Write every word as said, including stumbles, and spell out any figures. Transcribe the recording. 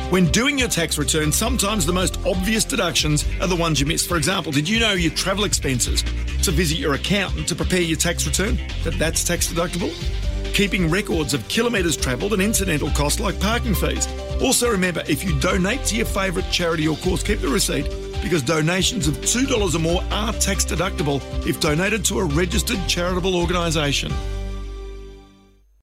When doing your tax return, sometimes the most obvious deductions are the ones you miss. For example, did you know your travel expenses to visit your accountant to prepare your tax return, that that's tax deductible? Keeping records of kilometres travelled and incidental costs like parking fees. Also remember, if you donate to your favourite charity or cause, keep the receipt, because donations of two dollars or more are tax deductible if donated to a registered charitable organisation.